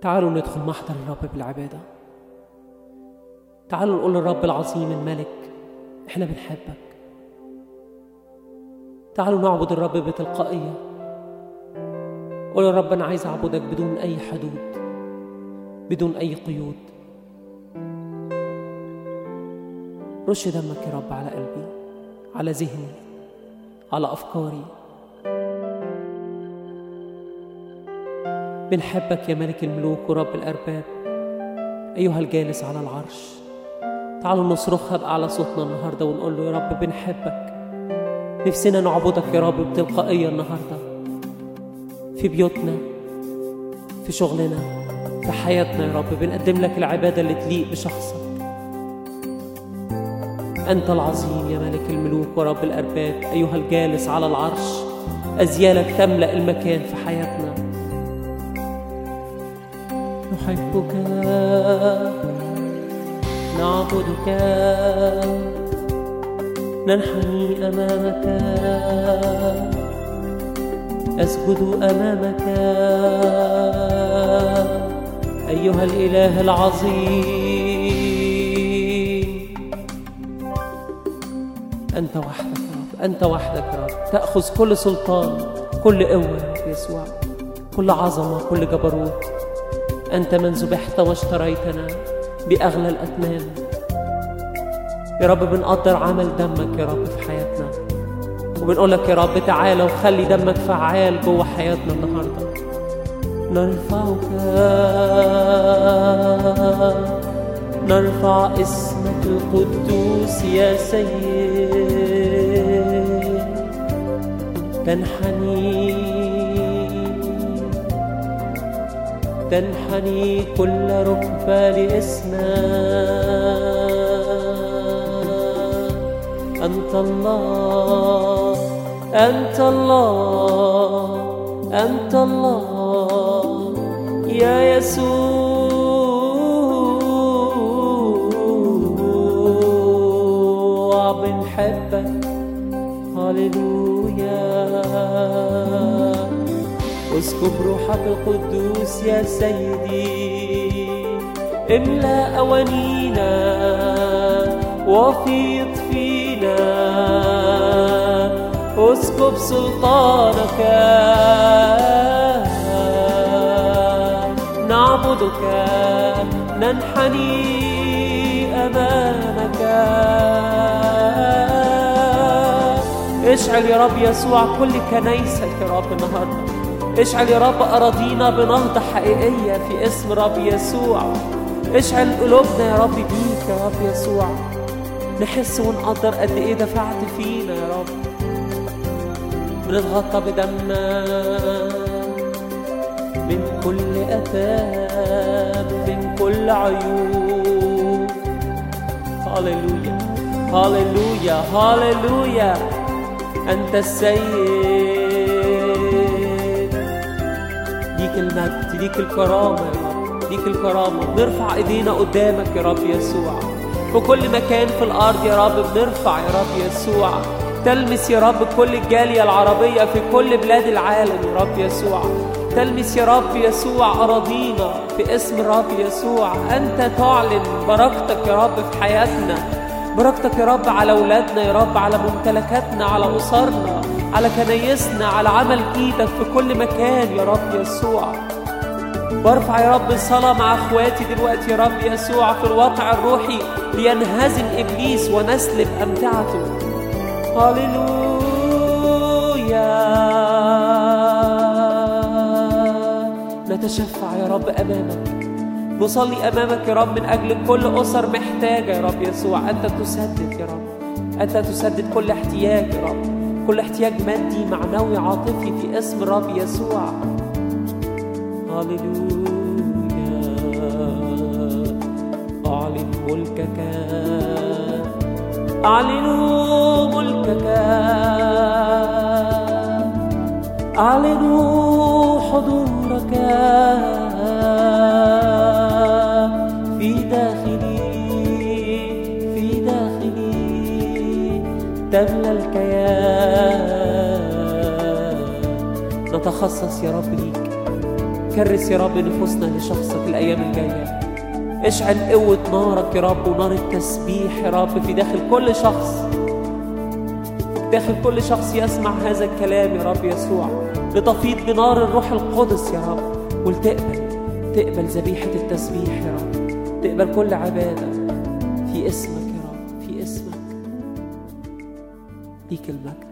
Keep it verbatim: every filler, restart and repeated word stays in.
تعالوا ندخل محضر الرب بالعبادة. تعالوا نقول للرب العظيم الملك احنا بنحبك. تعالوا نعبد الرب بتلقائية. قول يا رب أنا عايز أعبدك بدون أي حدود، بدون أي قيود. رش دمك يا رب على قلبي، على ذهني، على أفكاري. بنحبك يا ملك الملوك ورب الأرباب، أيها الجالس على العرش. تعالوا نصرخها بأعلى صوتنا النهاردة ونقول له يا رب بنحبك. نفسنا نعبدك يا رب بتلقائية النهاردة، في بيوتنا، في شغلنا، في حياتنا يا رب. بنقدم لك العبادة اللي تليق بشخصك. أنت العظيم يا ملك الملوك ورب الأرباب، أيها الجالس على العرش. أزيالك تملأ المكان في حياتنا. نحبك، نعبدك، ننحني أمامك، أسجد أمامك أيها الإله العظيم. أنت وحدك يا رب، أنت وحدك يا رب تأخذ كل سلطان، كل قوة يا رب يسوع، كل عظمة، كل جبروت. أنت من ذبحت واشتريتنا بأغلى الأثمان يا رب. بنقدر عمل دمك يا رب في حياتنا، وبنقول لك يا رب تعالى وخلي دمك فعال جوه حياتنا النهارده. نرفعك، نرفع اسمك القدوس يا سيد. تنحني تنحني كل ركبة لاسمك. أنت الله، أنت الله، أنت الله يا يسوع. بنحبك، هاليلويا. اسكب روحك القدوس يا سيدي، املأ أوانينا وفيض فينا. اسكب سلطانك، نعبدك، ننحني أمامك. اشعل يا رب يسوع كل كنيسك يا رب النهارده. اشعل يا رب أراضينا بنهضة حقيقية في اسم رب يسوع. اشعل قلوبنا يا رب بيك يا رب يسوع. نحس ونقدر قد ايه دفعت فينا يا رب. بنتغطى بدمك من كل أثام، من كل عيوب. هاليلويا، هاليلويا، هاليلويا. أنت السيد، ليك المجد، ليك الكرامة يا رب، ليك الكرامة. بنرفع ايدينا قدامك يا رب يسوع في كل مكان في الأرض يا رب. بنرفع يا رب يسوع. تلمس يا رب كل الجالية العربية في كل بلاد العالم يا رب يسوع. تلمس يا رب يسوع أراضينا في اسم الرب يسوع. أنت تعلن بركتك يا رب في حياتنا. بركتك يا رب على أولادنا يا رب، على ممتلكاتنا، على أسرنا، على كنايسنا، على عمل إيدك في كل مكان يا رب يسوع. برفع يا رب الصلاة مع أخواتي دلوقتي يا رب يسوع في الواقع الروحي، لينهزم إبليس ونسلب أمتعته. هاليلويا. نتشفع يا رب أمامك، نصلي أمامك يا رب من أجل كل أسر محتاجة يا رب يسوع. أنت تسدد يا رب، أنت تسدد كل احتياج يا رب، كل احتياج مادي، معنوي، عاطفي في اسم الرب يسوع. هاليلويا. أعلن ملكك، أعلنوا ملكك، أعلنوا حضورك في داخلي، في داخلي تملى الكيان. نتخصص يا رب ليك كرس يا رب نفوسنا لشخصك الأيام الجاية. اشعل قوة نارك يا رب ونار التسبيح يا رب في داخل كل شخص، داخل كل شخص يسمع هذا الكلام يا رب يسوع، لتفيض بنار الروح القدس يا رب، ولتقبل تقبل ذبيحة التسبيح يا رب، تقبل كل عبادة في اسمك يا رب، في اسمك ليك المجد.